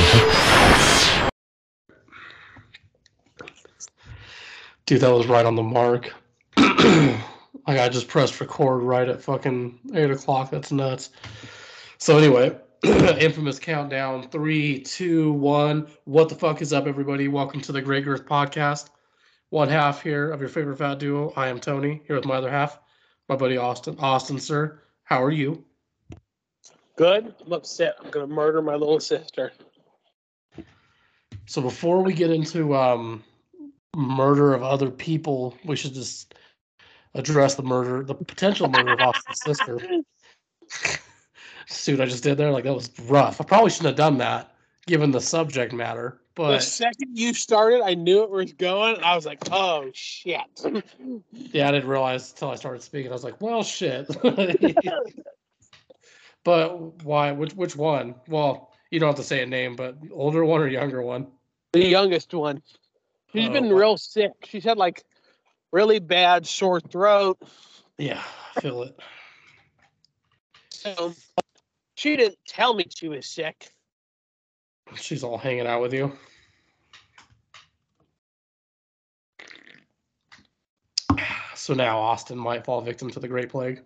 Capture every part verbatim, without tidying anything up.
Dude, that was right on the mark. Like, I just pressed record right at fucking eight o'clock. That's nuts. So anyway, infamous countdown. Three, two, one. What the fuck is up, everybody? Welcome to the Great Girth Podcast. One half here of your favorite fat duo. I am Tony, here with my other half, my buddy Austin. Austin, sir, how are you? Good. I'm upset. I'm going to murder my little sister. So before we get into um, murder of other people, we should just address the murder, the potential murder of Austin's sister. See what I just did there? Like, that was rough. I probably shouldn't have done that, given the subject matter. But the second you started, I knew it was going. I was like, oh, shit. Yeah, I didn't realize until I started speaking. I was like, well, shit. But why? Which which one? Well, you don't have to say a name, but older one or younger one? The youngest one. She's Oh, been wow. real sick. She's had, like, really bad sore throat. Yeah, I feel it. So she didn't tell me she was sick. She's all hanging out with you. So now Austin might fall victim to the Great Plague.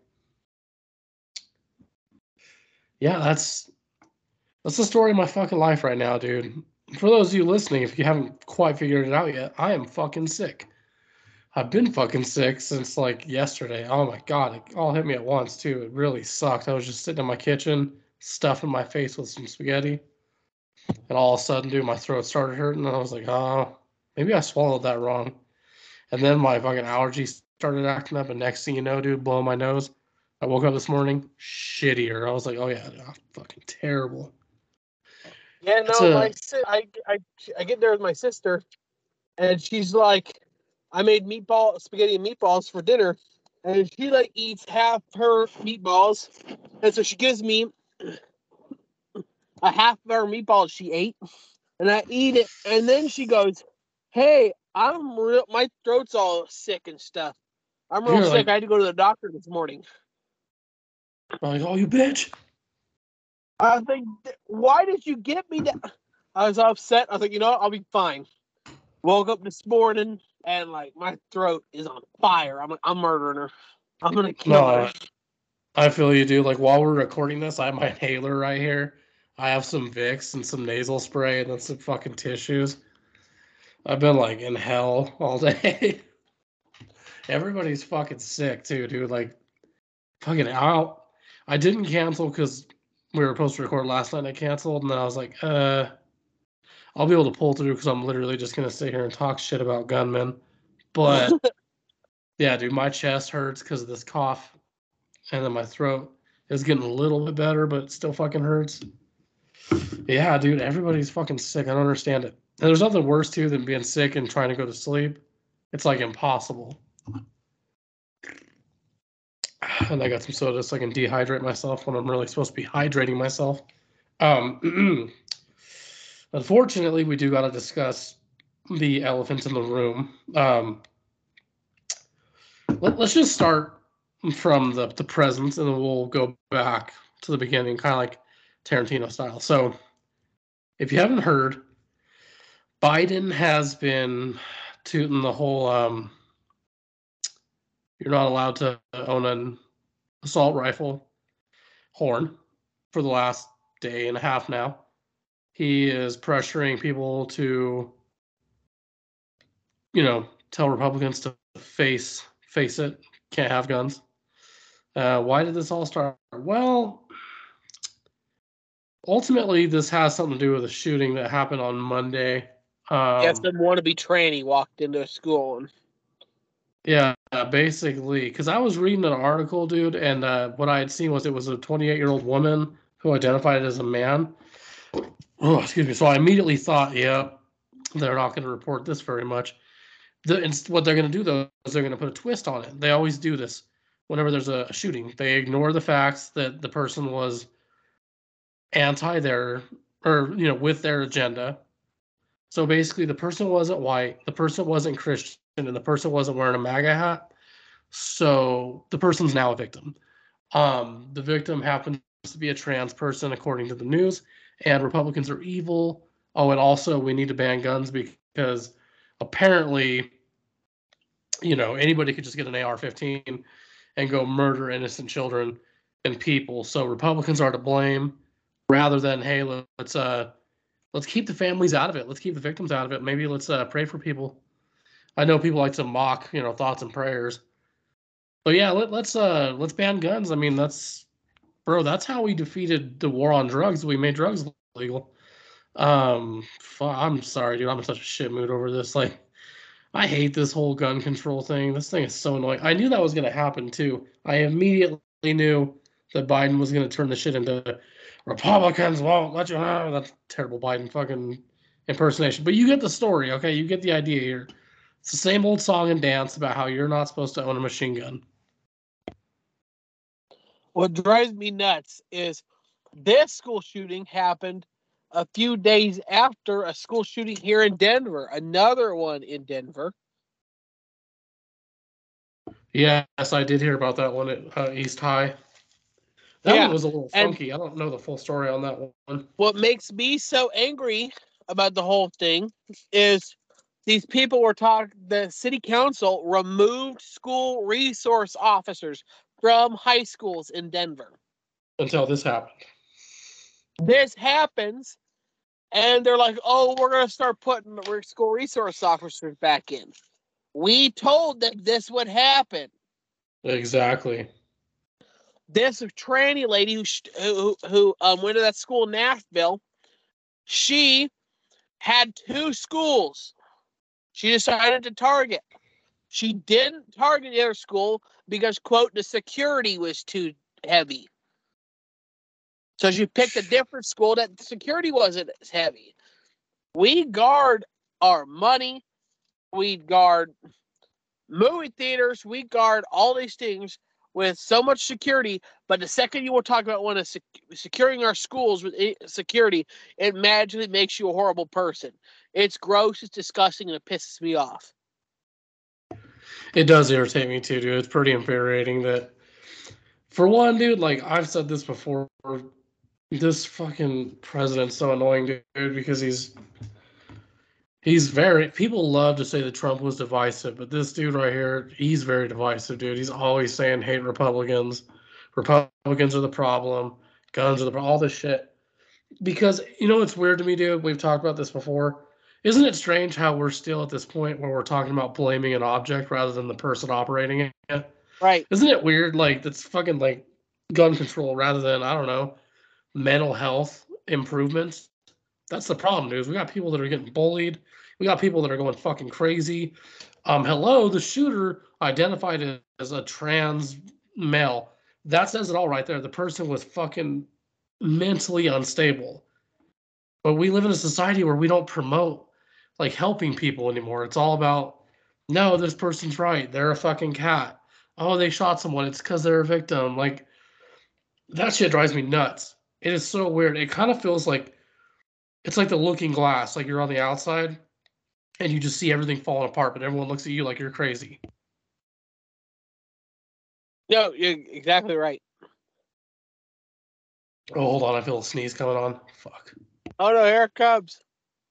Yeah, that's that's the story of my fucking life right now, dude. For those of you listening, if you haven't quite figured it out yet, I am fucking sick. I've been fucking sick since, like, yesterday. Oh, my God. It all hit me at once, too. It really sucked. I was just sitting in my kitchen, stuffing my face with some spaghetti. And all of a sudden, dude, my throat started hurting. And I was like, oh, maybe I swallowed that wrong. And then my fucking allergies started acting up. And next thing you know, dude, blowing my nose. I woke up this morning, shittier. I was like, oh, yeah, dude, I'm fucking terrible. Yeah, That's no, a- my si- I, I, I get there with my sister, and she's like, I made meatball, spaghetti and meatballs for dinner, and she, like, eats half her meatballs, and so she gives me a half of her meatballs she ate, and I eat it, and then she goes, hey, I'm real, my throat's all sick and stuff. I'm real You're sick. like- I had to go to the doctor this morning. I'm like, oh, you bitch. I was like, why did you get me that? I was upset. I was like, you know what? I'll be fine. Woke up this morning and, like, my throat is on fire. I'm like, I'm murdering her. I'm gonna kill No, her. I feel you, dude. Like, while we're recording this, I have my inhaler right here. I have some Vicks and some nasal spray and then some fucking tissues. I've been, like, in hell all day. Everybody's fucking sick, too, dude. Like, fucking out. I didn't cancel because we were supposed to record last night and I canceled. And then I was like, uh, I'll be able to pull through because I'm literally just going to sit here and talk shit about gunmen. But, yeah, dude, my chest hurts because of this cough. And then my throat is getting a little bit better, but it still fucking hurts. Yeah, dude, everybody's fucking sick. I don't understand it. And there's nothing worse, too, than being sick and trying to go to sleep. It's, like, impossible. And I got some soda so I can dehydrate myself when I'm really supposed to be hydrating myself. Um, unfortunately, we do got to discuss the elephant in the room. Um, let, let's just start from the, the present, and then we'll go back to the beginning, kind of like Tarantino style. So, if you haven't heard, Biden has been tooting the whole um, you're not allowed to own an assault rifle horn for the last day and a half now. He is pressuring people to, you know, tell Republicans to face face it, can't have guns. Uh, why did this all start? Well, ultimately, this has something to do with a shooting that happened on Monday. Um, Yeah, some wannabe tranny walked into a school and Yeah, uh, basically, because I was reading an article, dude, and uh, what I had seen was it was a twenty-eight-year-old woman who identified as a man. Oh, excuse me. So I immediately thought, yeah, they're not going to report this very much. The, and what they're going to do, though, is they're going to put a twist on it. They always do this whenever there's a shooting. They ignore the facts that the person was anti their, or, you know, with their agenda. So basically, the person wasn't white, the person wasn't Christian, and the person wasn't wearing a MAGA hat. So the person's now a victim. Um, the victim happens to be a trans person, according to the news, and Republicans are evil. oh, and also we need to ban guns because apparently, you know, anybody could just get an A R fifteen and go murder innocent children and people. So Republicans are to blame rather than, hey, let's uh let's keep the families out of it. Let's keep the victims out of it. Maybe let's uh, pray for people. I know people like to mock, you know, thoughts and prayers. But yeah, let, let's uh let's ban guns. I mean, that's bro, that's how we defeated the war on drugs. We made drugs legal. Um, I'm sorry, dude. I'm in such a shit mood over this. Like, I hate this whole gun control thing. This thing is so annoying. I knew that was gonna happen too. I immediately knew that Biden was gonna turn the shit into Republicans won't let you. Oh, that's terrible Biden fucking impersonation. But you get the story, okay? You get the idea here. It's the same old song and dance about how you're not supposed to own a machine gun. What drives me nuts is this school shooting happened a few days after a school shooting here in Denver, another one in Denver. Yes, I did hear about that one at uh, East High. That yeah. one was a little and funky. I don't know the full story on that one. What makes me so angry about the whole thing is these people were talking, the city council removed school resource officers from high schools in Denver. Until this happened. This happens, and they're like, oh, we're going to start putting the school resource officers back in. We told that this would happen. Exactly. This tranny lady who who, who um, went to that school in Nashville, she had two schools. She decided to target. She didn't target the other school because, quote, the security was too heavy. So she picked a different school that the security wasn't as heavy. We guard our money. We guard movie theaters. We guard all these things with so much security. But the second you will talk about one of sec- securing our schools with security, it magically makes you a horrible person. It's gross, it's disgusting, and it pisses me off. It does irritate me too, dude. It's pretty infuriating that, for one, dude, like I've said this before, this fucking president's so annoying, dude, because he's he's very, people love to say that Trump was divisive, but this dude right here, he's very divisive, dude. He's always saying hate Republicans. Republicans are the problem. Guns are the all this shit. Because you know what's weird to me, dude? We've talked about this before. Isn't it strange how we're still at this point where we're talking about blaming an object rather than the person operating it? Right. Isn't it weird? Like, that's fucking like gun control rather than, I don't know, mental health improvements. That's the problem, dude. We got people that are getting bullied. We got people that are going fucking crazy. Um, hello, the shooter identified as a trans male. That says it all right there. The person was fucking mentally unstable. But we live in a society where we don't promote like helping people anymore. It's all about, no, this person's right. They're a fucking cat. Oh, they shot someone. It's because they're a victim. Like, that shit drives me nuts. It is so weird. It kind of feels like it's like the looking glass. Like you're on the outside and you just see everything falling apart, but everyone looks at you like you're crazy. No, you're exactly right. Oh, hold on. I feel a sneeze coming on. Fuck. Oh, no, here it comes.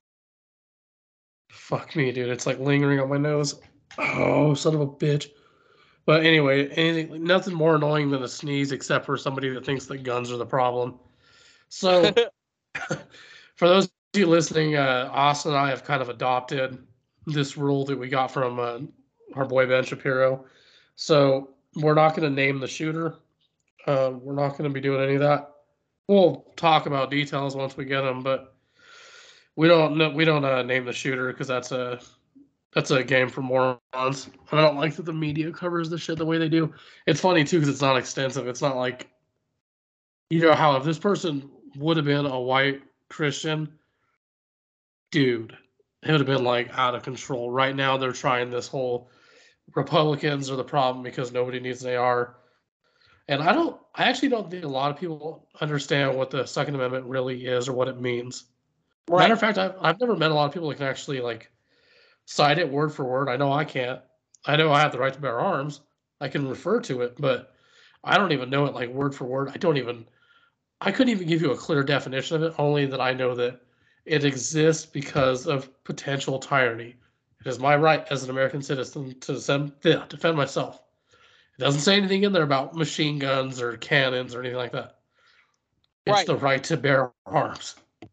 Fuck me, dude. It's like lingering on my nose. Oh, son of a bitch. But anyway, anything, nothing more annoying than a sneeze except for somebody that thinks that guns are the problem. So, for those of you listening, uh, Austin and I have kind of adopted this rule that we got from uh, our boy Ben Shapiro. So, we're not going to name the shooter. Uh, we're not going to be doing any of that. We'll talk about details once we get them, but we don't we don't uh, name the shooter because that's a that's a game for morons. And I don't like that the media covers the shit the way they do. It's funny too because it's not extensive. It's not like, you know how if this person would have been a white Christian, dude, it would have been like out of control. Right now they're trying this whole Republicans are the problem because nobody needs an A R. And I don't I actually don't think a lot of people understand what the Second Amendment really is or what it means. Right. Matter of fact, I've I've never met a lot of people that can actually like cite it word for word. I know I can't. I know I have the right to bear arms. I can refer to it, but I don't even know it like word for word. I don't even I couldn't even give you a clear definition of it, only that I know that It exists because of potential tyranny. It is my right as an American citizen to defend myself. It doesn't say anything in there about machine guns or cannons or anything like that. It's Right. the right to bear arms.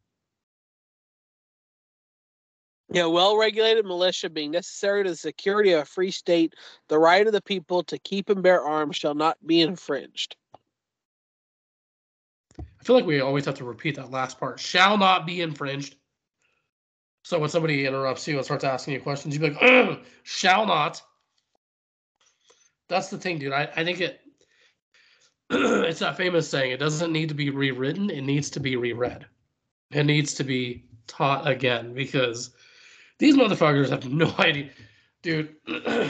Yeah, well-regulated militia being necessary to the security of a free state, the right of the people to keep and bear arms shall not be infringed. I feel like we always have to repeat that last part. Shall not be infringed. So when somebody interrupts you and starts asking you questions, you'd be like, shall not. That's the thing, dude. I, I think it it's that famous saying, it doesn't need to be rewritten, it needs to be reread. It needs to be taught again because these motherfuckers have no idea. Dude, do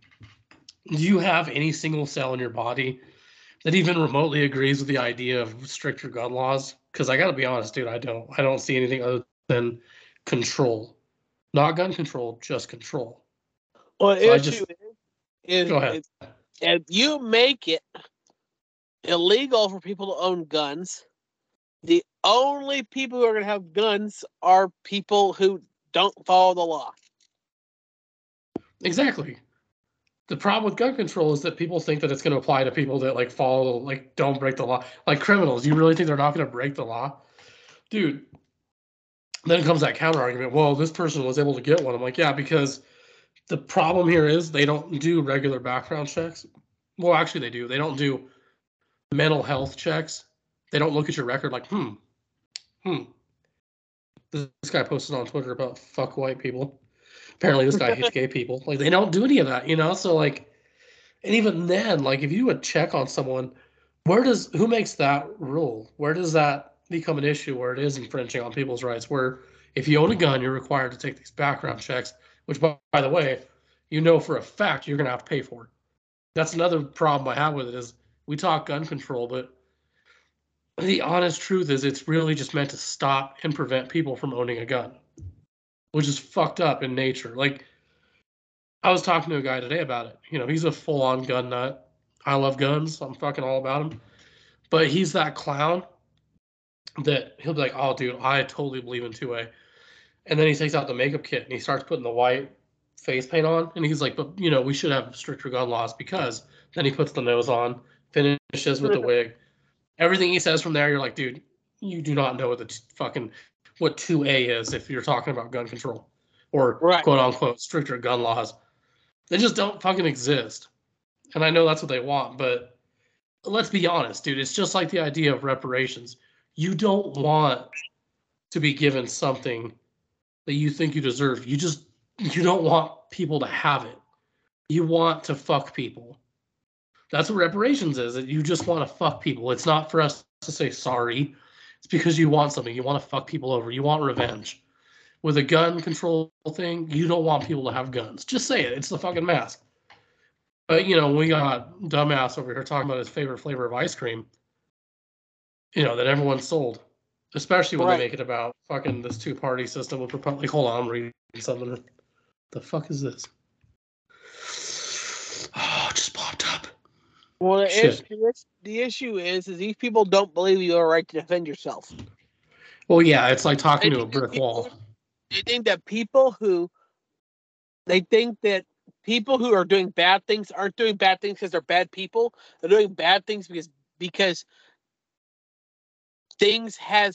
you have any single cell in your body that even remotely agrees with the idea of stricter gun laws? Because I gotta be honest, dude, I don't. I don't see anything other than control. Not gun control, just control. Well, the So I issue just is, go ahead. is if you make it illegal for people to own guns, the only people who are going to have guns are people who don't follow the law. Exactly. The problem with gun control is that people think that it's going to apply to people that like follow, like don't break the law, like criminals. You really think they're not going to break the law, dude? Then comes that counter argument. Well, this person was able to get one. I'm like, yeah, because the problem here is they don't do regular background checks. Well, actually, they do. They don't do mental health checks. They don't look at your record like, hmm, hmm. This guy posted on Twitter about fuck white people. Apparently, this guy hates gay people. Like, they don't do any of that, you know? So, like, and even then, like, if you would check on someone, where does, who makes that rule? Where does that become an issue where it is infringing on people's rights? Where if you own a gun, you're required to take these background checks, which, by, by the way, you know for a fact you're going to have to pay for. That's another problem I have with it is we talk gun control, but the honest truth is it's really just meant to stop and prevent people from owning a gun, which is fucked up in nature. Like, I was talking to a guy today about it. You know, he's a full-on gun nut. I love guns. I'm fucking all about them. But he's that clown that he'll be like, oh, dude, I totally believe in two A. And then he takes out the makeup kit and he starts putting the white face paint on. And he's like, but, you know, we should have stricter gun laws because then he puts the nose on, finishes with the wig. Everything he says from there, you're like, dude, you do not know what the t- fucking what two A is if you're talking about gun control or Right. quote unquote stricter gun laws. They just don't fucking exist. And I know that's what they want, but let's be honest, dude. It's just like the idea of reparations. You don't want to be given something that you think you deserve. You just you don't want people to have it. You want to fuck people. That's what reparations is. You just want to fuck people. It's not for us to say sorry. It's because you want something. You want to fuck people over. You want revenge. With a gun control thing, you don't want people to have guns. Just say it. It's the fucking mask. But, you know, we got dumbass over here talking about his favorite flavor of ice cream, you know, that everyone sold. Especially when Right. they make it about fucking this two-party system with Republic. Hold on, I'm reading something. The fuck is this? Oh, it just popped up. Well, the Shit. issue, the issue is, is these people don't believe you have a right to defend yourself. Well, yeah, it's like talking They to a think that brick people- wall. They think that people who, they think that people who are doing bad things aren't doing bad things because they're bad people. They're doing bad things because because things has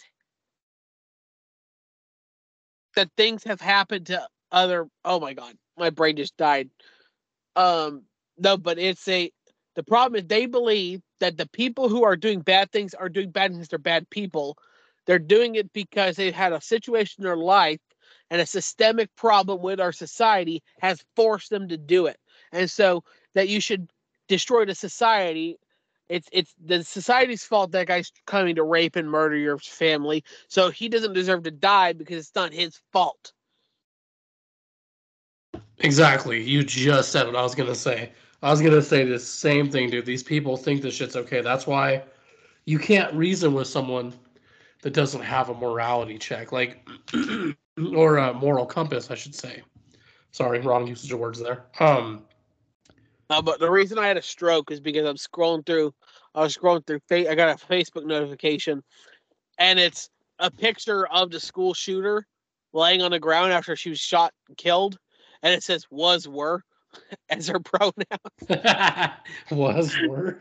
that things have happened to other. Oh my god, my brain just died. Um, no, but it's a. The problem is they believe that the people who are doing bad things are doing bad things. They're bad people. They're doing it because they had a situation in their life and a systemic problem with our society has forced them to do it. And so that you should destroy the society. It's it's the society's fault that guy's coming to rape and murder your family. So he doesn't deserve to die because it's not his fault. Exactly. You just said what I was going to say. I was going to say the same thing, dude. These people think this shit's okay. That's why you can't reason with someone that doesn't have a morality check, like, or a moral compass, I should say. Sorry, wrong usage of words there. Um, Uh, but the reason I had a stroke is because I'm scrolling through. I was scrolling through. I got a Facebook notification, and it's a picture of the school shooter laying on the ground after she was shot and killed, and it says "was were" as her pronoun. Was were.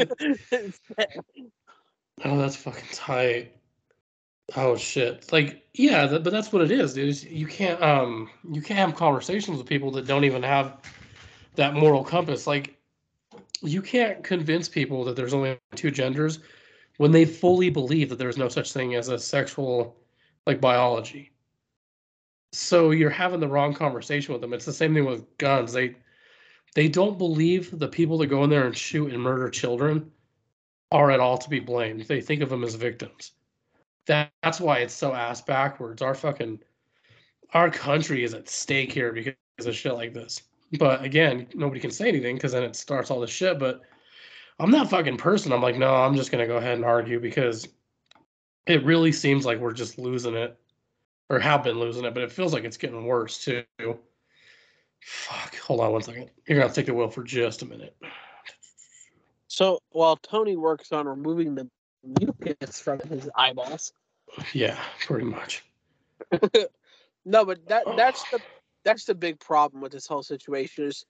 Oh, that's fucking tight. Oh shit! Like, yeah, th- but that's what it is, dude. Is You can't, um, you can't have conversations with people that don't even have that moral compass. Like, you can't convince people that there's only two genders when they fully believe that there's no such thing as a sexual, like, biology. So you're having the wrong conversation with them. It's the same thing with guns. They they don't believe the people that go in there and shoot and murder children are at all to be blamed. They think of them as victims. That, that's why it's so ass backwards. Our fucking our country is at stake here because of shit like this. But again, nobody can say anything because then it starts all this shit. But I'm that fucking person. I'm like, no, I'm just gonna go ahead and argue because it really seems like we're just losing it, or have been losing it. But it feels like it's getting worse too. Fuck. Hold on one second. You're gonna have to take the wheel for just a minute. So while Tony works on removing the mucus from his eyeballs. Yeah, pretty much. No, but that that's the that's the big problem with this whole situation is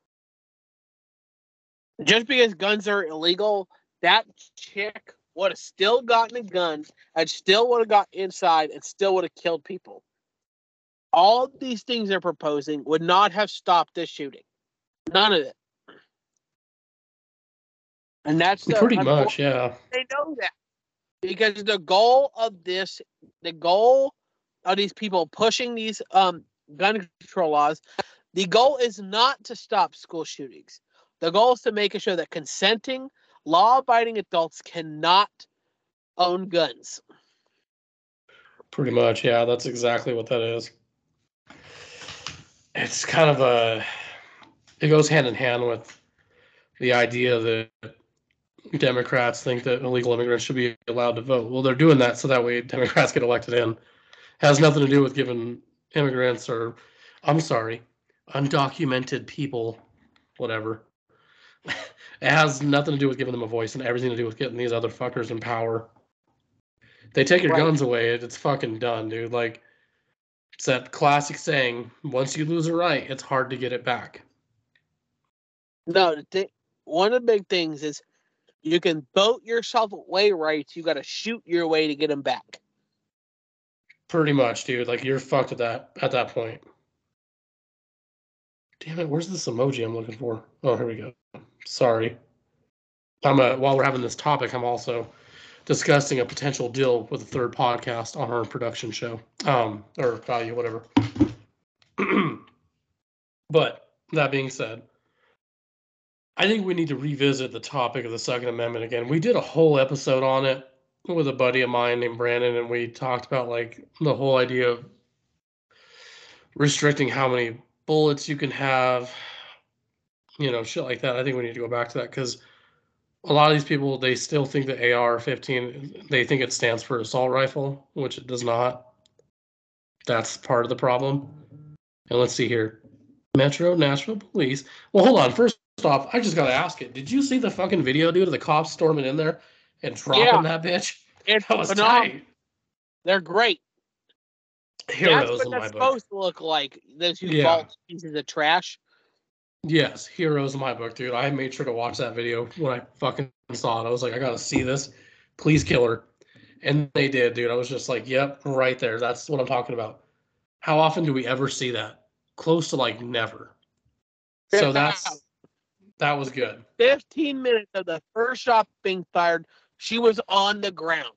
just because guns are illegal, that chick would have still gotten a gun and still would have got inside and still would have killed people. All of these things they're proposing would not have stopped this shooting. None of it. And that's the Pretty much, yeah. They know that. Because the goal of this, the goal of these people pushing these um, gun control laws, the goal is not to stop school shootings. The goal is to make sure that consenting, law-abiding adults cannot own guns. Pretty much, yeah. That's exactly what that is. It's kind of a, it goes hand in hand with the idea that Democrats think that illegal immigrants should be allowed to vote. Well, they're doing that so that way Democrats get elected in. It has nothing to do with giving immigrants or, I'm sorry, undocumented people, whatever. It has nothing to do with giving them a voice and everything to do with getting these other fuckers in power. They take your Right. guns away, it's fucking done, dude. Like, it's that classic saying, once you lose a right, it's hard to get it back. No, the th- one of the big things is you can vote yourself away rights. You got to shoot your way to get them back. Pretty much, dude. Like, you're fucked at that at that point. Damn it, where's this emoji I'm looking for? Oh, here we go. Sorry. I'm a, while we're having this topic, I'm also discussing a potential deal with a third podcast on our production show. Um, or value, whatever. But that being said, I think we need to revisit the topic of the Second Amendment again. We did a whole episode on it with a buddy of mine named Brandon, and we talked about like the whole idea of restricting how many bullets you can have, you know, shit like that. I think we need to go back to that because a lot of these people, they still think that A R fifteen, they think it stands for assault rifle, which it does not. That's part of the problem. And let's see here. Metro Nashville Police. Well, hold on. First off, I just got to ask it. Did you see the fucking video, dude, of the cops storming in there and dropping Yeah. that bitch? It's That was phenomenal. tight. They're great. Heroes That's what in they're my book. supposed to look like. Those two Yeah. vault pieces of trash. Yes, heroes in my book, dude. I made sure to watch that video when I fucking saw it. I was like, I gotta see this. Please kill her. And they did, dude. I was just like, yep, right there. That's what I'm talking about. How often do we ever see that? Close to like never. So that's that was good. fifteen minutes of the first shot being fired, she was on the ground.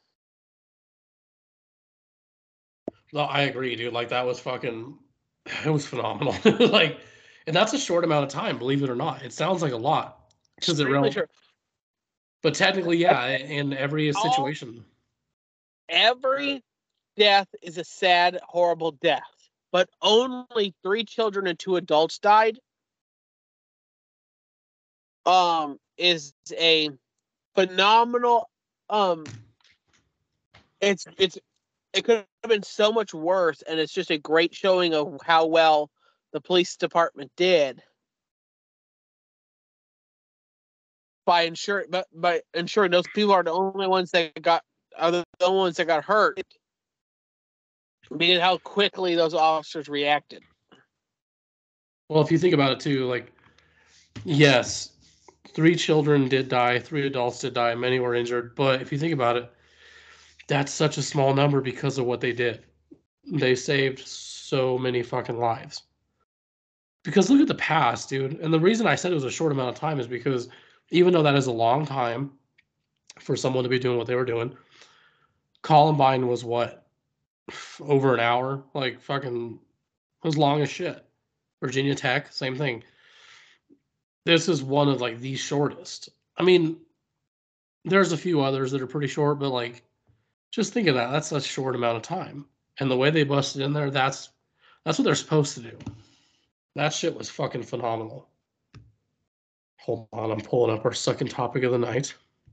No, I agree, dude. Like that was fucking it was phenomenal. Like, and that's a short amount of time, believe it or not. It sounds like a lot. Because it Extremely real sure. but technically, yeah, in every All- situation. Every death is a sad, horrible death. But only three children and two adults died. Um, is a phenomenal. Um, it's it's it could have been so much worse, and it's just a great showing of how well the police department did by ensuring, but by ensuring those people are the only ones that got are the, the ones that got hurt because how quickly those officers reacted. Well, if you think about it too, like, yes, three children did die, three adults did die, many were injured. But if you think about it, that's such a small number because of what they did. They saved so many fucking lives. Because look at the past, dude. And the reason I said it was a short amount of time is because even though that is a long time for someone to be doing what they were doing, Columbine was what? Over an hour? Like fucking was long as shit. Virginia Tech, same thing. This is one of like the shortest. I mean, there's a few others that are pretty short, but like just think of that. That's a short amount of time. And the way they busted in there, that's that's what they're supposed to do. That shit was fucking phenomenal. Hold on, I'm pulling up our second topic of the night.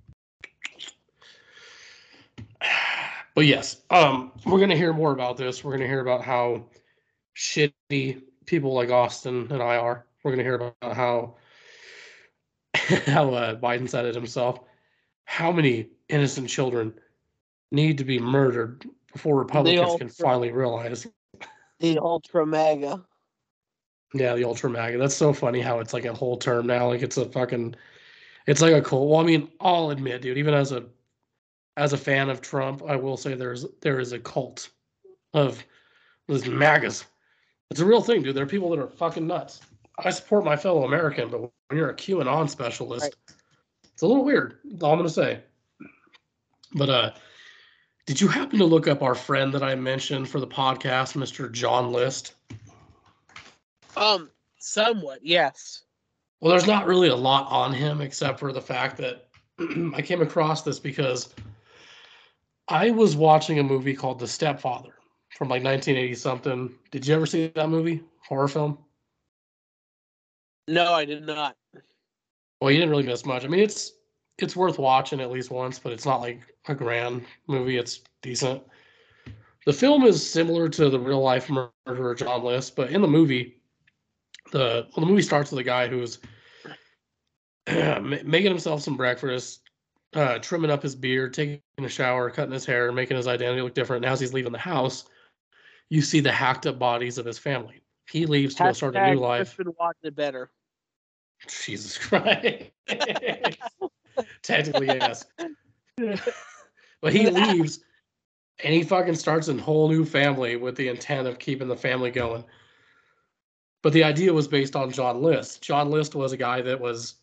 But yes, um, we're gonna hear more about this. We're gonna hear about how shitty people like Austin and I are. We're gonna hear about how how uh, Biden said it himself. How many innocent children need to be murdered before Republicans ultra, can finally realize the ultra mega. Yeah, the ultra mega. That's so funny how it's like a whole term now. Like it's a fucking, it's like a cult. Well, I mean, I'll admit, dude, even as a as a fan of Trump, I will say there's there is a cult of those MAGAs. It's a real thing, dude. There are people that are fucking nuts. I support my fellow American, but when you're a QAnon specialist, right. It's a little weird. That's all I'm gonna say. But uh, did you happen to look up our friend that I mentioned for the podcast, Mister John List? Um, somewhat, yes. Well, there's not really a lot on him except for the fact that I came across this because I was watching a movie called The Stepfather from like nineteen eighty something. Did you ever see that movie? Horror film? No, I did not. Well, you didn't really miss much. I mean, it's it's worth watching at least once, but it's not like a grand movie. It's decent. The film is similar to the real life murderer John List, but in the movie, the well, the movie starts with a guy who's making himself some breakfast, uh, trimming up his beard, taking a shower, cutting his hair, making his identity look different. And as he's leaving the house, you see the hacked up bodies of his family. He leaves to go start a new life. Been watching it better. Jesus Christ. Technically, yes. But he leaves and he fucking starts a whole new family with the intent of keeping the family going. But the idea was based on John List. John List was a guy that was,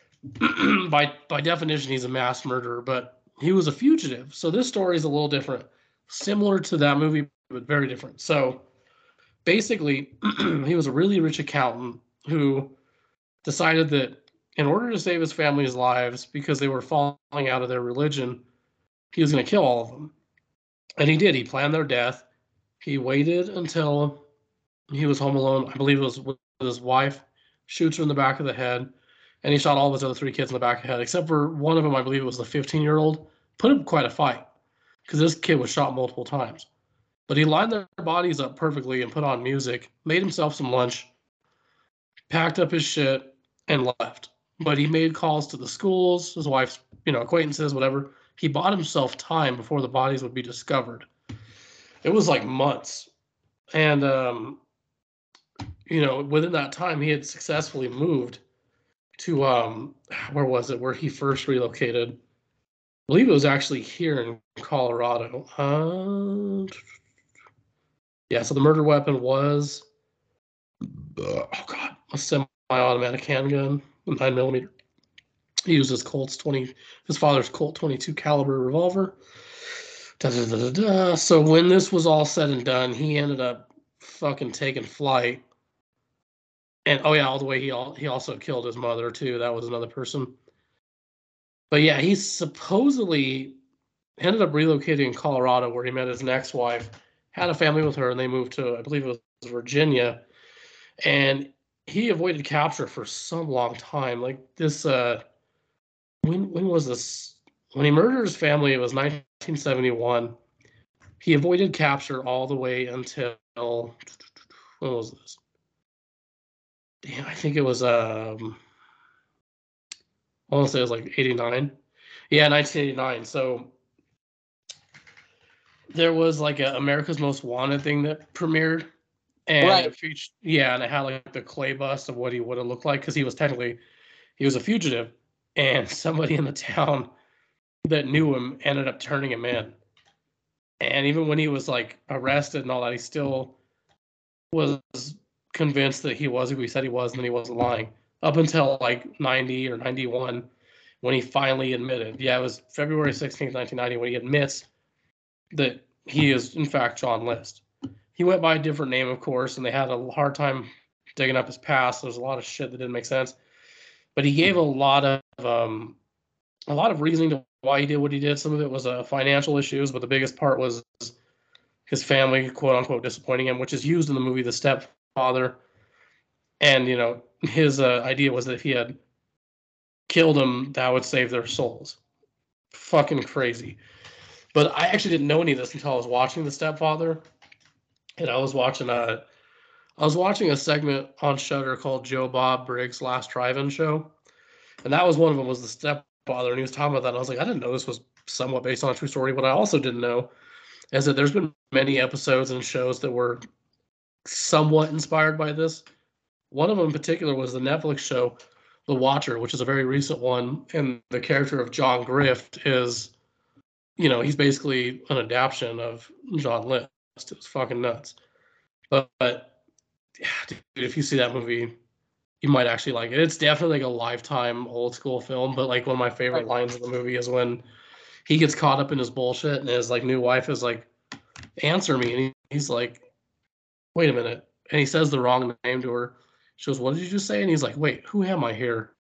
by by definition, he's a mass murderer, but he was a fugitive. So this story is a little different. Similar to that movie, but very different. So basically, he was a really rich accountant who decided that in order to save his family's lives, because they were falling out of their religion, he was going to kill all of them. And he did. He planned their death. He waited until he was home alone. I believe it was with his wife, shoots her in the back of the head, and he shot all of his other three kids in the back of the head, except for one of them, I believe it was the fifteen-year-old. Put up quite a fight, because this kid was shot multiple times. But he lined their bodies up perfectly and put on music, made himself some lunch, packed up his shit, and left. But he made calls to the schools, his wife's, you know, acquaintances, whatever. He bought himself time before the bodies would be discovered. It was like months. And, um, you know, within that time, he had successfully moved to, um, where was it, where he first relocated? I believe it was actually here in Colorado. Uh, yeah, so the murder weapon was, oh God, a semi-automatic handgun, a nine millimeter. He used his Colt's twenty, his father's Colt twenty-two caliber revolver. Da, da, da, da, da. So when this was all said and done, he ended up fucking taking flight. And oh yeah, all the way he all, he also killed his mother too. That was another person. But yeah, he supposedly ended up relocating in Colorado, where he met his next wife, had a family with her, and they moved to, I believe it was Virginia. And he avoided capture for some long time. Like this, uh, when when was this? When he murdered his family, it was nineteen seventy-one. He avoided capture all the way until, when was this? Damn, I think it was, um, I want to say it was like eighty-nine. Yeah, nineteen eighty-nine. So there was like a America's Most Wanted thing that premiered, and Right. it featured yeah, and it had like the clay bust of what he would have looked like because he was technically he was a fugitive, and somebody in the town that knew him ended up turning him in. And even when he was like arrested and all that, he still was convinced that he was who he said he was and that he wasn't lying. Up until like ninety or ninety-one, when he finally admitted, yeah, it was February sixteenth, nineteen ninety, when he admits that he is, in fact, John List. He went by a different name, of course, and they had a hard time digging up his past. There's a lot of shit that didn't make sense. But he gave a lot of um, a lot of reasoning to why he did what he did. Some of it was uh, financial issues, but the biggest part was his family, quote unquote, disappointing him, which is used in the movie The Stepfather. And, you know, his uh, idea was that if he had killed them, that would save their souls. Fucking crazy. But I actually didn't know any of this until I was watching The Stepfather. And I was watching a, I was watching a segment on Shudder called Joe Bob Briggs' Last Drive-In Show. And that was one of them, was The Stepfather. And he was talking about that. And I was like, I didn't know this was somewhat based on a true story. What I also didn't know is that there's been many episodes and shows that were somewhat inspired by this. One of them in particular was the Netflix show The Watcher, which is a very recent one, and the character of John Grift is, you know, he's basically an adaptation of John List. It's fucking nuts. But, but yeah, dude, if you see that movie, you might actually like it. It's definitely like a lifetime old school film, but like one of my favorite lines in the movie is when he gets caught up in his bullshit and his like new wife is like, answer me, and he, he's like, wait a minute, and he says the wrong name to her. She goes, what did you just say? And he's like, wait, who am I here?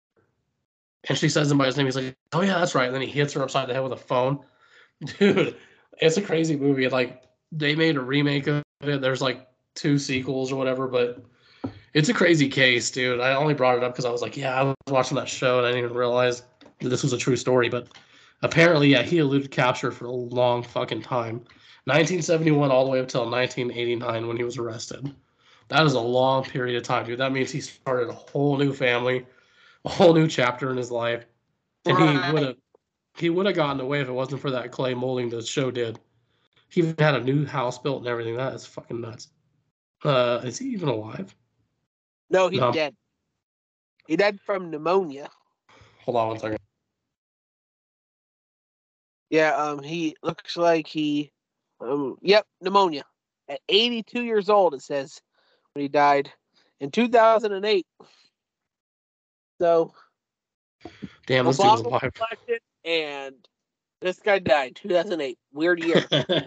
And she says him by his name. He's like, oh yeah, that's right. And then he hits her upside the head with a phone. Dude, it's a crazy movie. Like, they made a remake of it. There's like two sequels or whatever, but it's a crazy case, dude. I only brought it up because I was like, yeah, I was watching that show and I didn't even realize that this was a true story. But apparently, yeah, he eluded capture for a long fucking time. nineteen seventy-one all the way up till nineteen eighty-nine when he was arrested. That is a long period of time, dude. That means he started a whole new family, a whole new chapter in his life, and Right. he would have he would have gotten away if it wasn't for that clay molding the show did. He even had a new house built and everything. That is fucking nuts. Uh, is he even alive? No, he's No. dead. He died from pneumonia. Hold on one second. Yeah, um, he looks like he, um, yep, pneumonia. At eighty-two years old, it says, when he died in two thousand eight. So, Damn, this dude was Obama alive. was elected, and this guy died two thousand eight. Weird year.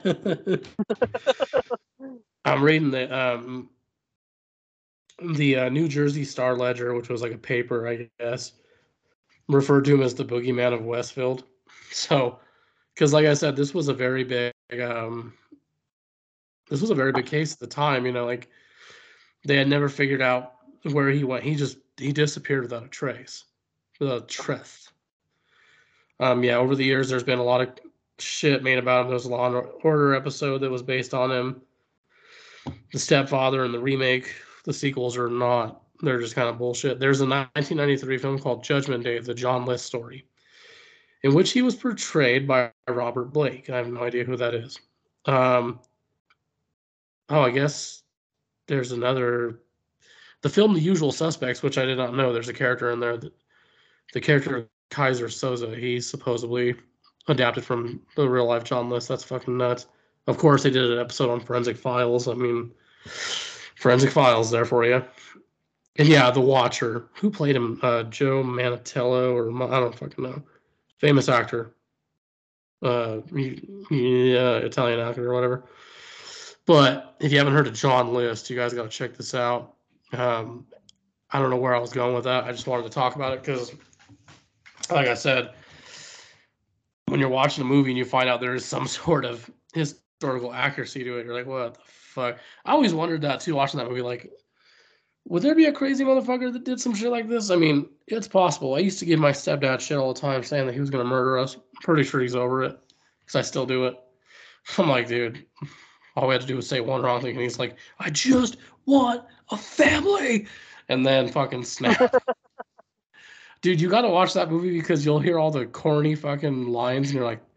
I'm reading the um the uh, New Jersey Star Ledger, which was like a paper, I guess, referred to him as the boogeyman of Westfield. So, because like I said, this was a very big um this was a very big case at the time. You know, like they had never figured out where he went. He just he disappeared without a trace, without a trace. Um, yeah, over the years, there's been a lot of shit made about him. There was a Law and Order episode that was based on him. The Stepfather and the remake, the sequels are not. They're just kind of bullshit. There's a nineteen ninety-three film called Judgment Day, the John List story, in which he was portrayed by Robert Blake. I have no idea who that is. Um, oh, I guess there's another. The film The Usual Suspects, which I did not know. There's a character in there. That, the character of Kaiser Soza, he's supposedly adapted from the real life John List. That's fucking nuts. Of course, they did an episode on Forensic Files. I mean, Forensic Files there for you. And yeah, The Watcher. Who played him? Uh, Joe Manatello, or I don't fucking know. Famous actor. Uh, yeah, Italian actor or whatever. But if you haven't heard of John List, you guys got to check this out. Um, I don't know where I was going with that. I just wanted to talk about it because, like I said, when you're watching a movie and you find out there is some sort of historical accuracy to it, you're like, what the fuck? I always wondered that too, watching that movie. Like, would there be a crazy motherfucker that did some shit like this? I mean, it's possible. I used to give my stepdad shit all the time saying that he was going to murder us. I'm pretty sure he's over it because I still do it. I'm like, dude, all we had to do was say one wrong thing, and he's like, I just want a family. And then fucking snap. Dude, you got to watch that movie because you'll hear all the corny fucking lines, and you're like,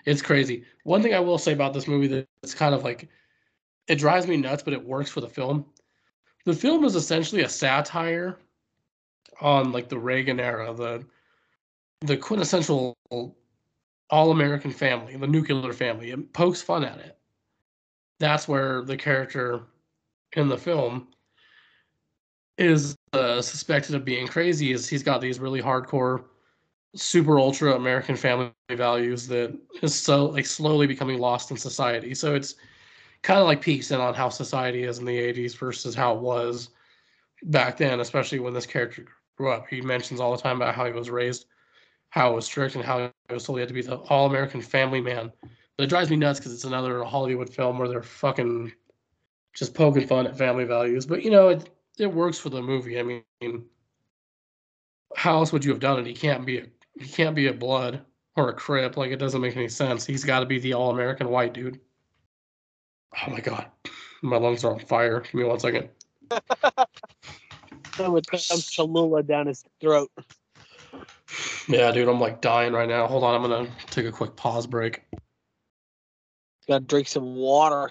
It's crazy. One thing I will say about this movie that's kind of like, it drives me nuts, but it works for the film. The film is essentially a satire on like the Reagan era, the the quintessential all-American family, the nuclear family. It pokes fun at it. That's where the character in the film is uh, suspected of being crazy. Is he's got these really hardcore, super ultra American family values that is so like slowly becoming lost in society. So it's kind of like peeks in on how society is in the eighties versus how it was back then, especially when this character grew up. He mentions all the time about how he was raised, how it was strict, and how he was told he had to be the all-American family man. But it drives me nuts because it's another Hollywood film where they're fucking just poking fun at family values. But, you know, it, it works for the movie. I mean, how else would you have done it? He can't be a, he can't be a blood or a Crip. Like, it doesn't make any sense. He's got to be the all-American white dude. Oh, my God. My lungs are on fire. Give me one second. With some Cholula down his throat. Yeah, dude, I'm like dying right now. Hold on, I'm gonna take a quick pause break. Gotta drink some water.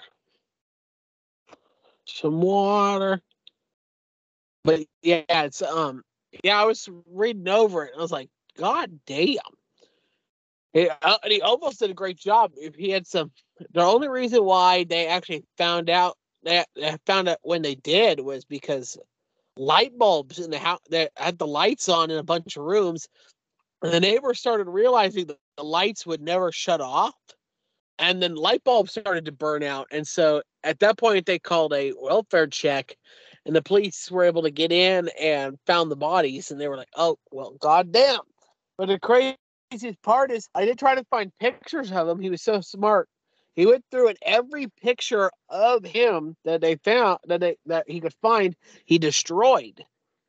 Some water. But yeah, it's um yeah, I was reading over it and I was like, God damn. It, uh, and he almost did a great job. If he had some, the only reason why they actually found out that they found out when they did was because light bulbs in the house that had the lights on in a bunch of rooms, and the neighbors started realizing that the lights would never shut off, and then light bulbs started to burn out. And so at that point, they called a welfare check, and the police were able to get in and found the bodies, and they were like, "Oh well, goddamn!" But the craziest part is, I did try to find pictures of him. He was so smart. He went through and every picture of him that they found that they that he could find, he destroyed.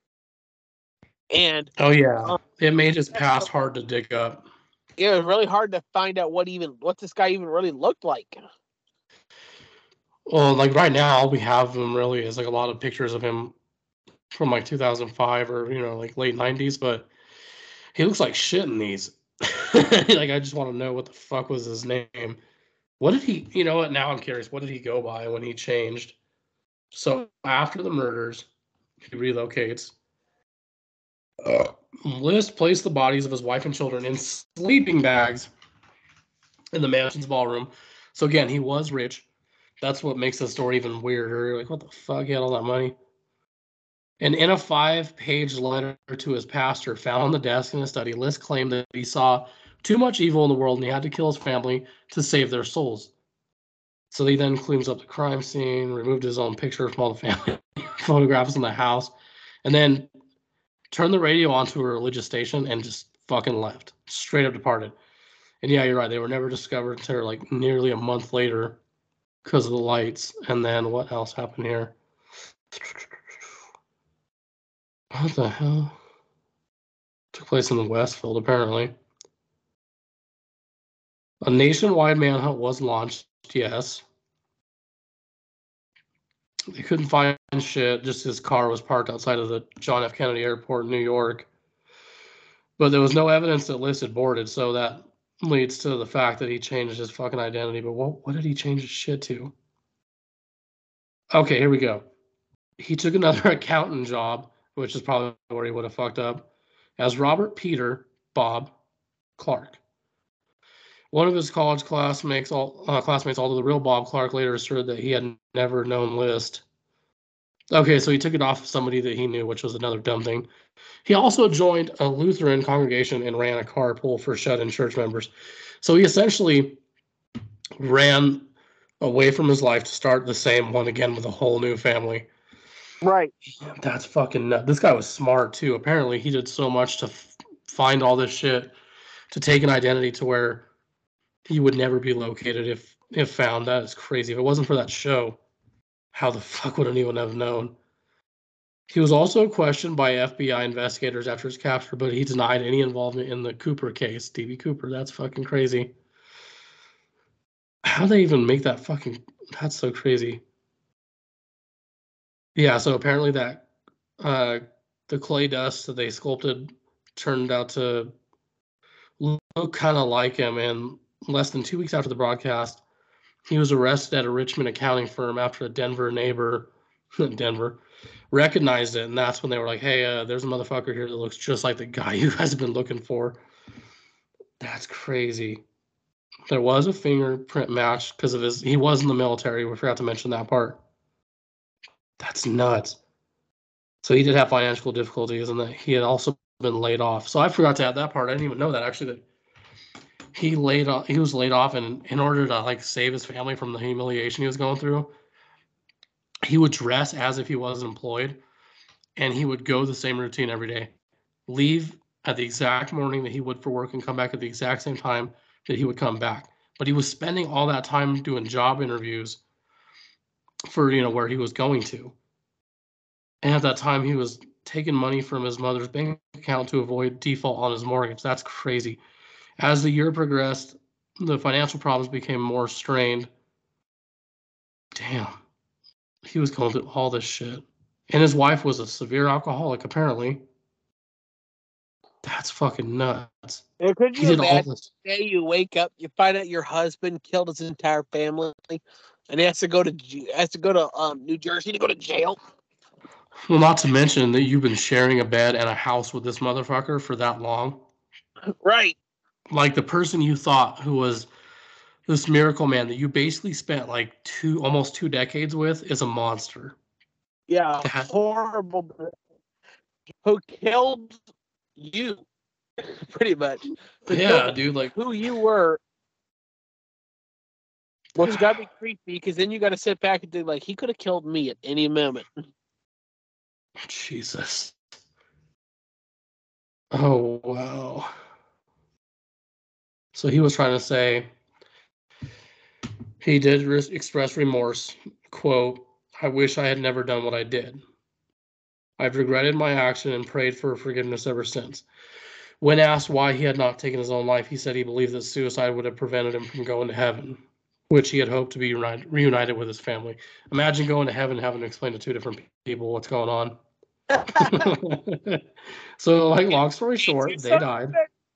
And oh yeah, um, it made his yeah, past so, hard to dig up. It was really hard to find out what even what this guy even really looked like. Well, like right now, all we have him really is like a lot of pictures of him from like two thousand five or you know like late nineties, but he looks like shit in these. Like I just want to know what the fuck was his name. What did he? You know what? Now I'm curious. What did he go by when he changed? So after the murders, he relocates. Uh, List placed the bodies of his wife and children in sleeping bags in the mansion's ballroom. So again, he was rich. That's what makes the story even weirder. Like, what the fuck? He had all that money. And in a five-page letter to his pastor found on the desk in his study, List claimed that he saw too much evil in the world and he had to kill his family to save their souls. So he then cleans up the crime scene, removed his own picture from all the family photographs in the house, and then turned the radio onto a religious station and just fucking left. Straight up departed. And yeah, you're right. They were never discovered until like nearly a month later because of the lights. And then what else happened here? What the hell? Took place in the Westfield, apparently. A nationwide manhunt was launched, yes. They couldn't find shit. Just his car was parked outside of the John F. Kennedy Airport in New York. But there was no evidence that List had boarded, so that leads to the fact that he changed his fucking identity. But what, what did he change his shit to? Okay, here we go. He took another accountant job, which is probably where he would have fucked up, as Robert Peter Bob Clark. One of his college classmates, all, uh, classmates, although the real Bob Clark later asserted that he had never known List. Okay, so he took it off of somebody that he knew, which was another dumb thing. He also joined a Lutheran congregation and ran a carpool for shut-in church members. So he essentially ran away from his life to start the same one again with a whole new family. Right. That's fucking nuts. This guy was smart too. Apparently, he did so much to f- find all this shit to take an identity to where he would never be located if if found. That is crazy. If it wasn't for that show, how the fuck would anyone have known? He was also questioned by F B I investigators after his capture, but he denied any involvement in the Cooper case. D B Cooper, that's fucking crazy. How do they even make that fucking... That's so crazy. Yeah, so apparently that uh, the clay dust that they sculpted turned out to look kind of like him, and less than two weeks after the broadcast, he was arrested at a Richmond accounting firm after a Denver neighbor, Denver, recognized it, and that's when they were like, "Hey, uh, there's a motherfucker here that looks just like the guy you guys have been looking for." That's crazy. There was a fingerprint match because of his. He was in the military. We forgot to mention that part. That's nuts. So he did have financial difficulties, and that he had also been laid off. So I forgot to add that part. I didn't even know that actually. That he laid off. He was laid off, and in order to like save his family from the humiliation he was going through, he would dress as if he was employed, and he would go the same routine every day. Leave at the exact morning that he would for work, and come back at the exact same time that he would come back. But he was spending all that time doing job interviews for, you know, where he was going to. And at that time, he was taking money from his mother's bank account to avoid default on his mortgage. That's crazy. As the year progressed, the financial problems became more strained. Damn. He was going through all this shit. And his wife was a severe alcoholic, apparently. That's fucking nuts. And could He you did all imagine this. the day you wake up, you find out your husband killed his entire family, and he has to go to j- has to go to um, New Jersey to go to jail? Well, not to mention that you've been sharing a bed and a house with this motherfucker for that long. Right. Like the person you thought who was this miracle man that you basically spent like two, almost two decades with is a monster. Yeah. That- Horrible. Who killed you? Pretty much. Who yeah, killed dude. Like, who you were. Which got to be creepy, because then you got to sit back and think, like, he could have killed me at any moment. Jesus. Oh, wow. So he was trying to say he did re- express remorse. Quote, "I wish I had never done what I did. I've regretted my action and prayed for forgiveness ever since." When asked why he had not taken his own life, he said he believed that suicide would have prevented him from going to heaven, which he had hoped to be reunited, reunited with his family. Imagine going to heaven and having to explain to two different people what's going on. So, like, long story short, they died.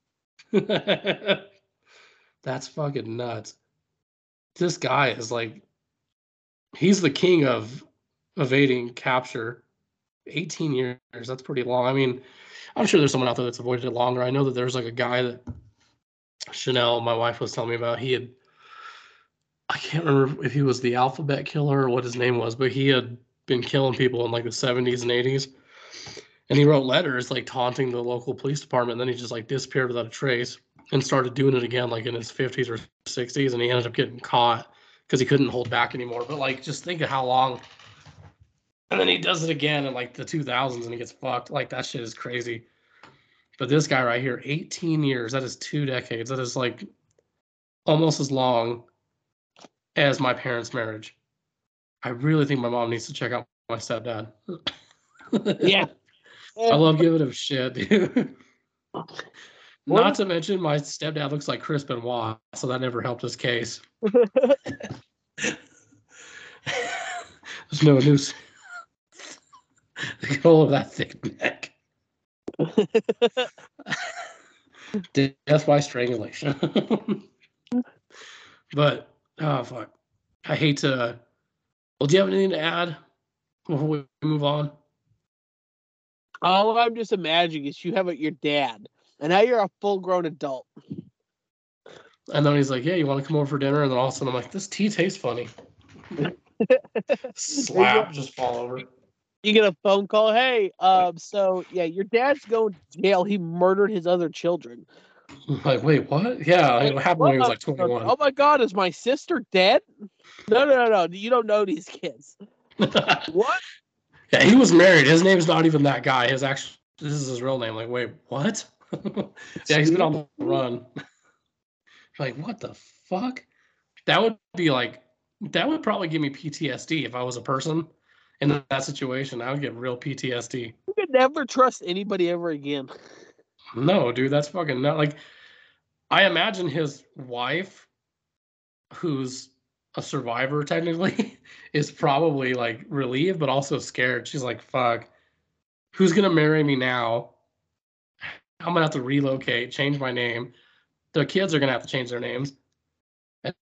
That's fucking nuts. This guy is like, he's the king of evading capture. eighteen years, that's pretty long. I mean, I'm sure there's someone out there that's avoided it longer. I know that there's like a guy that Chanel, my wife, was telling me about. He had, I can't remember if he was the alphabet killer or what his name was, but he had been killing people in like the seventies and eighties. And he wrote letters like taunting the local police department. And then he just like disappeared without a trace and started doing it again like in his fifties or sixties. And he ended up getting caught because he couldn't hold back anymore. But like, just think of how long. And then he does it again in like the two thousands and he gets fucked. Like, that shit is crazy. But this guy right here, eighteen years, that is two decades. That is like almost as long as my parents' marriage. I really think my mom needs to check out my stepdad. Yeah. I love giving him shit, dude. What Not if- to mention my stepdad looks like Chris Benoit, so that never helped his case. There's no news. Look at all of that thick neck. Death by strangulation. But, oh, fuck. I hate to. Well, do you have anything to add before we move on? All I'm just imagining is you have a, your dad, and now you're a full-grown adult. And then he's like, "Yeah, you want to come over for dinner?" And then all of a sudden I'm like, "This tea tastes funny." Slap, just fall over. You get a phone call. Hey, um, so yeah, your dad's going to jail. He murdered his other children. I'm like, wait, what? Yeah, it happened when he was like twenty-one. Oh my God, is my sister dead? No, no, no, no. You don't know these kids. What? Yeah, he was married. His name's not even that guy. His actual, this is his real name. Like, wait, what? Yeah, he's been on the run. Like, what the fuck? That would be like, that would probably give me P T S D if I was a person in that situation. I would get real P T S D. You could never trust anybody ever again. No, dude, that's fucking not like. I imagine his wife, who's a survivor technically, is probably like relieved, but also scared. She's like, fuck, who's gonna marry me now? I'm gonna have to relocate, change my name. The kids are gonna have to change their names.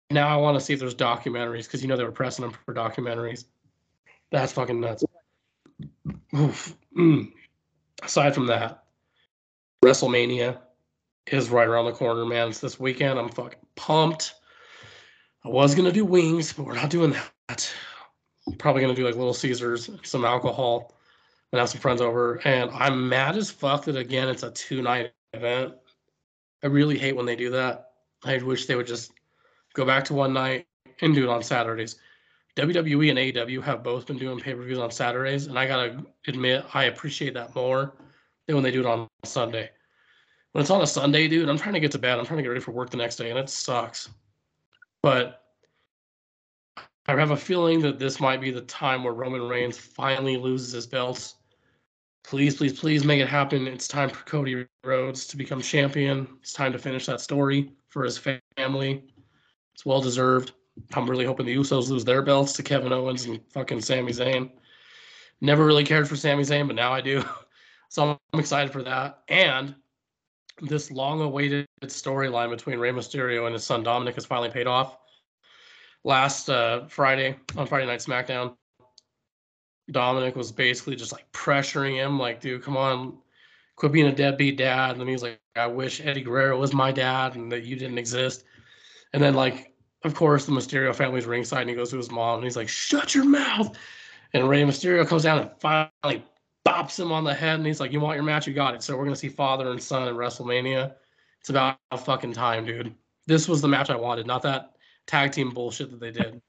now I want to see if there's documentaries because you know they were pressing them for documentaries. That's fucking nuts. Oof. Mm. Aside from that, WrestleMania is right around the corner, man. It's this weekend. I'm fucking pumped. I was gonna do wings, but we're not doing that. I'm probably gonna do like Little Caesars, some alcohol, and have some friends over. And I'm mad as fuck that again it's a two night event. I really hate when they do that. I wish they would just go back to one night and do it on Saturdays. W W E and A E W have both been doing pay-per-views on Saturdays, and I gotta admit I appreciate that more than when they do it on Sunday. When it's on a Sunday, dude, I'm trying to get to bed. I'm trying to get ready for work the next day, and it sucks. But I have a feeling that this might be the time where Roman Reigns finally loses his belts. Please, please, please make it happen. It's time for Cody Rhodes to become champion. It's time to finish that story for his family. It's well deserved. I'm really hoping the Usos lose their belts to Kevin Owens and fucking Sami Zayn. Never really cared for Sami Zayn, but now I do. So I'm excited for that. And this long-awaited storyline between Rey Mysterio and his son Dominic has finally paid off. Last uh, Friday, on Friday Night SmackDown, Dominic was basically just like pressuring him, like, dude, come on, quit being a deadbeat dad. And then he was like, I wish Eddie Guerrero was my dad and that you didn't exist. And then, like, of course, the Mysterio family's ringside, and he goes to his mom, and he's like, shut your mouth. And Rey Mysterio comes down and finally bops him on the head, and he's like, you want your match? You got it. So we're going to see father and son at WrestleMania. It's about fucking time, dude. This was the match I wanted, not that tag team bullshit that they did.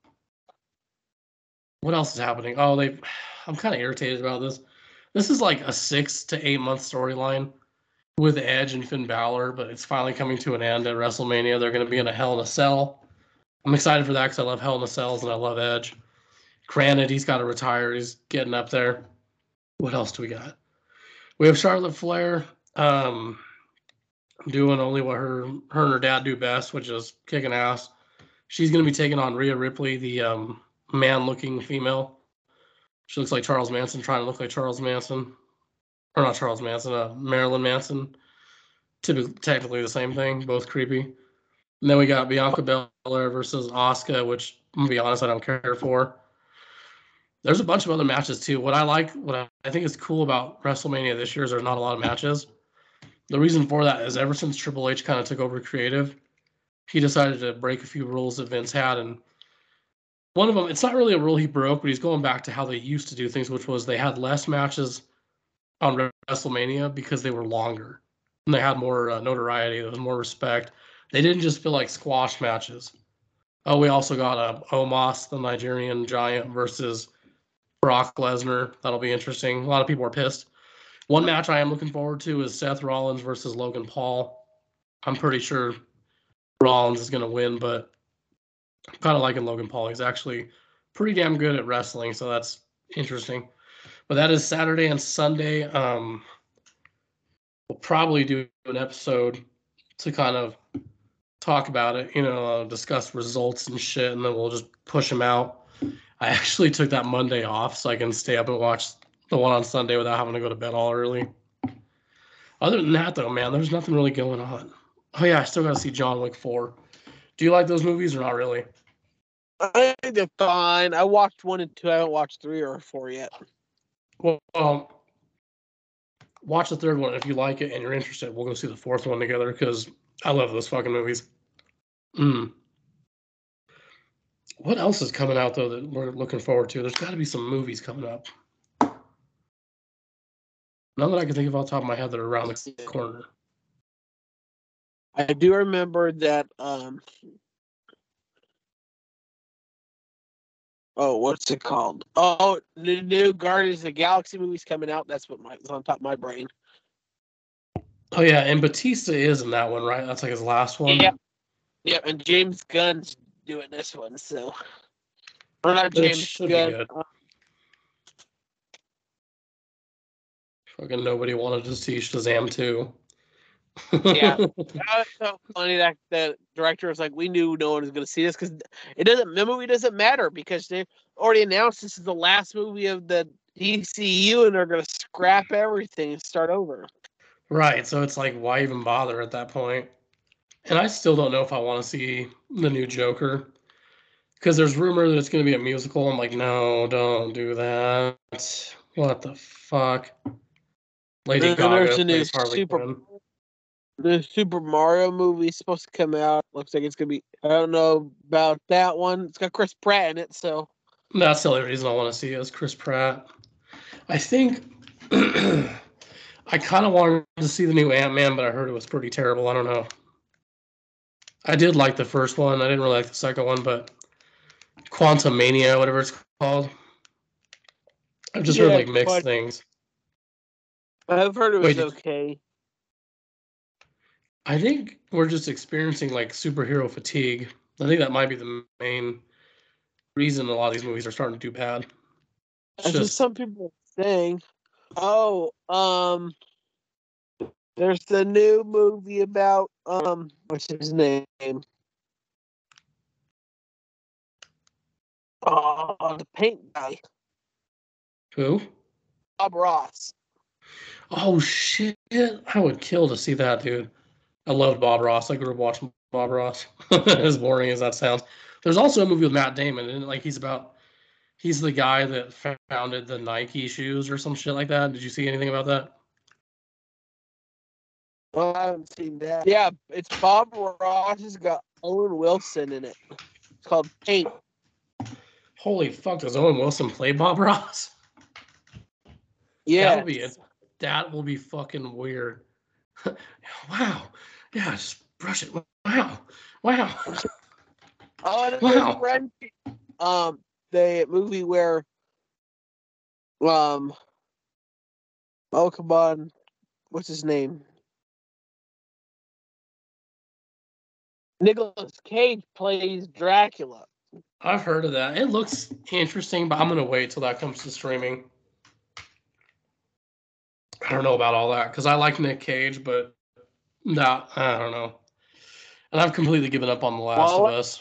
What else is happening? Oh, they. I'm kind of irritated about this. This is like a six to eight month storyline with Edge and Finn Balor, but it's finally coming to an end at WrestleMania. They're going to be in a Hell in a Cell. I'm excited for that because I love Hell in a Cells and I love Edge. Granted, he's got to retire. He's getting up there. What else do we got? We have Charlotte Flair um, doing only what her, her and her dad do best, which is kicking ass. She's going to be taking on Rhea Ripley, the um, man-looking female. She looks like Charles Manson, trying to look like Charles Manson. Or not Charles Manson, uh, Marilyn Manson. Typically, technically the same thing, both creepy. And then we got Bianca Belair versus Asuka, which, I'm going to be honest, I don't care for. There's a bunch of other matches, too. What I like, what I think is cool about WrestleMania this year is there's not a lot of matches. The reason for that is ever since Triple H kind of took over creative, he decided to break a few rules that Vince had, and one of them, it's not really a rule he broke, but he's going back to how they used to do things, which was they had less matches on WrestleMania because they were longer. And they had more uh, notoriety. There was more respect. They didn't just feel like squash matches. Oh, we also got uh, Omos, the Nigerian giant, versus Brock Lesnar. That'll be interesting. A lot of people are pissed. One match I am looking forward to is Seth Rollins versus Logan Paul. I'm pretty sure Rollins is going to win, but I'm kind of liking Logan Paul. He's actually pretty damn good at wrestling, so that's interesting. But that is Saturday and Sunday. Um, we'll probably do an episode to kind of talk about it, you know, uh, discuss results and shit, and then we'll just push them out. I actually took that Monday off so I can stay up and watch the one on Sunday without having to go to bed all early. Other than that, though, man, there's nothing really going on. Oh, yeah, I still got to see John Wick four. Do you like those movies or not really? I think they're fine. I watched one and two. I haven't watched three or four yet. Well, um, watch the third one. If you like it and you're interested, we'll go see the fourth one together because I love those fucking movies. Mm. What else is coming out, though, that we're looking forward to? There's got to be some movies coming up. None that I can think of off the top of my head that are around the corner. I do remember that. Um, oh, what's it called? Oh, the new Guardians of the Galaxy movie's coming out. That's what my, is on top of my brain. Oh, yeah, and Batista is in that one, right? That's like his last one? Yeah. Yeah, and James Gunn's doing this one, so. Or not James Gunn. Uh, Fucking nobody wanted to see Shazam two. Yeah, that was so funny that the director was like, "We knew no one was going to see this because it doesn't. The movie doesn't matter because they already announced this is the last movie of the D C U, and they're going to scrap everything and start over." Right. So it's like, why even bother at that point? And I still don't know if I want to see the new Joker because there's rumor that it's going to be a musical. I'm like, no, don't do that. What the fuck? Lady And then there's Gaga a new plays Harley Super Quinn. the Super Mario movie is supposed to come out. Looks like it's gonna be. I don't know about that one. It's got Chris Pratt in it, so That's the only reason I want to see is Chris Pratt. I think I kind of wanted to see the new Ant-Man, but I heard it was pretty terrible. I don't know. I did like the first one. I didn't really like the second one, but Quantum Mania, whatever it's called. I've just heard yeah. like mixed But things. I've heard it was Wait, did, okay. I think we're just experiencing like superhero fatigue. I think that might be the main reason a lot of these movies are starting to do bad. It's That's what just some people are saying. Oh, um, there's the new movie about um, what's his name? Oh, the paint guy, who? Bob Ross. Oh shit! I would kill to see that, dude. I loved Bob Ross. I grew up watching Bob Ross. As boring as that sounds. There's also a movie with Matt Damon, and like he's about he's the guy that founded the Nike shoes or some shit like that. Did you see anything about that? Oh, I haven't seen that. Yeah, it's Bob Ross. It's got Owen Wilson in it. It's called Paint. Holy fuck! Does Owen Wilson play Bob Ross? That'll be it. Yes. That will be fucking weird. Wow. Yeah, just brush it. Wow. Wow. Oh, and there's Wow. Friend, um, the movie where, um, oh come on, what's his name? Nicolas Cage plays Dracula. I've heard of that. It looks interesting, but I'm gonna wait till that comes to streaming. I don't know about all that because I like Nick Cage, but that I don't know. And I've completely given up on The Last of Well, Us.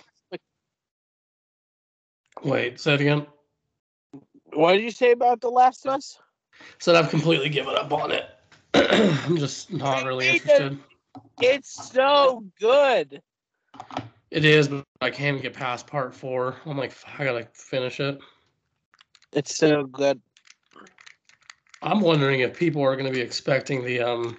Wait, say it again. what did you say about The Last of Us? Said I've completely given up on it. I'm just not really interested. It's so good. It is, but I can't get past part four. I'm like, I gotta finish it. It's so good. I'm wondering if people are going to be expecting the um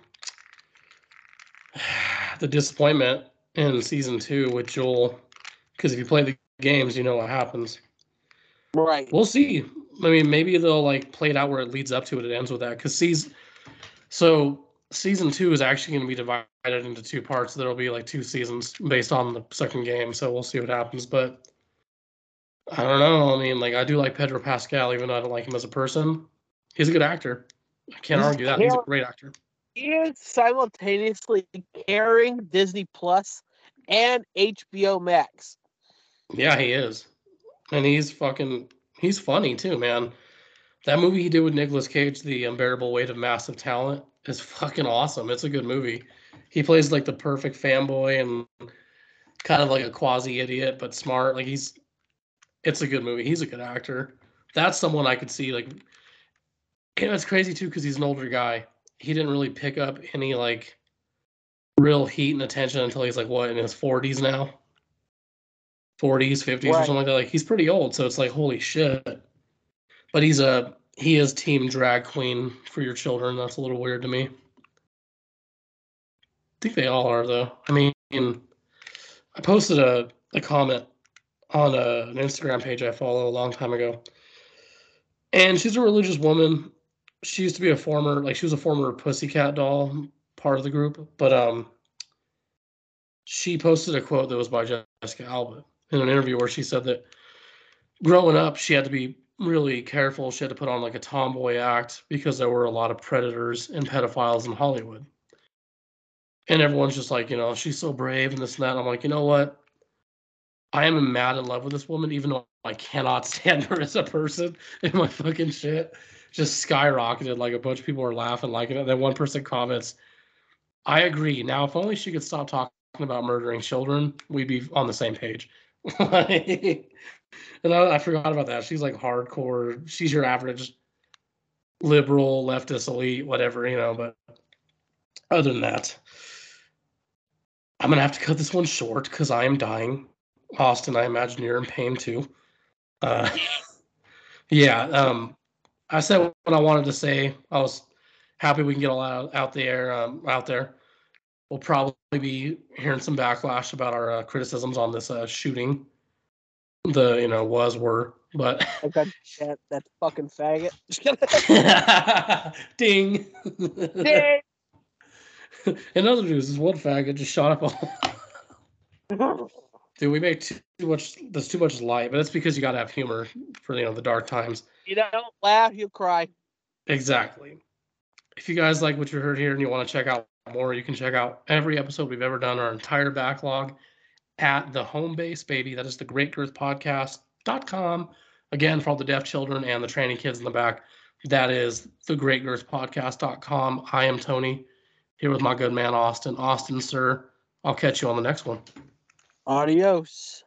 the disappointment in season two with Joel, because if you play the games, you know what happens. Right. We'll see. I mean, maybe they'll like play it out where it leads up to it. It ends with that because season so season two is actually going to be divided into two parts. There'll be like two seasons based on the second game. So we'll see what happens. But I don't know. I mean, like I do like Pedro Pascal, even though I don't like him as a person. He's a good actor. I can't He's argue that. He's a great actor. He is simultaneously carrying Disney Plus and H B O Max. Yeah, he is. And he's fucking he's funny too, man. That movie he did with Nicolas Cage, The Unbearable Weight of Massive Talent, is fucking awesome. It's a good movie. He plays like the perfect fanboy and kind of like a quasi idiot but smart. Like he's it's a good movie. He's a good actor. That's someone I could see like you know it's crazy too because he's an older guy. He didn't really pick up any like real heat and attention until he's like what in his forties now. forties, fifties or Right. something like that. Like he's pretty old, so it's like holy shit. But he's a he is team drag queen for your children. That's a little weird to me. I think they all are though. I mean, I posted a, a comment on a, an Instagram page I follow a long time ago, and she's a religious woman. She used to be a former like she was a former Pussycat Doll part of the group, but um, she posted a quote that was by Jessica Alba in an interview where she said that growing up she had to be really careful. She had to put on like a tomboy act because there were a lot of predators and pedophiles in Hollywood. And everyone's just like, you know, she's so brave and this and that. And I'm like, you know what? I am mad in love with this woman, even though I cannot stand her as a person. And my fucking shit just skyrocketed. Like a bunch of people are laughing, liking it. Then one person comments, I agree. Now, if only she could stop talking about murdering children, we'd be on the same page. And I, I forgot about that. She's like hardcore. She's your average liberal, leftist, elite, whatever, you know. But other than that, I'm gonna have to cut this one short because I am dying. Austin, I imagine you're in pain too. Uh, yeah. Um, I said what I wanted to say. I was happy we can get all out out there. Um, out there. We'll probably be hearing some backlash about our uh, criticisms on this uh, shooting. The you know was were, but Okay, that that fucking faggot. ding. Dang. In other news, this one faggot just shot up a. Dude, we make too much. There's too much light, but it's because you gotta have humor for you know the dark times. You don't laugh, you cry. Exactly. If you guys like what you heard here and you want to check out more, you can check out every episode we've ever done, our entire backlog at the home base, baby. That is the great girth podcast dot com. Again, for all the deaf children and the training kids in the back, that is the great girth podcast dot com. I am Tony, here with my good man Austin. Austin, sir, I'll catch you on the next one. Adios.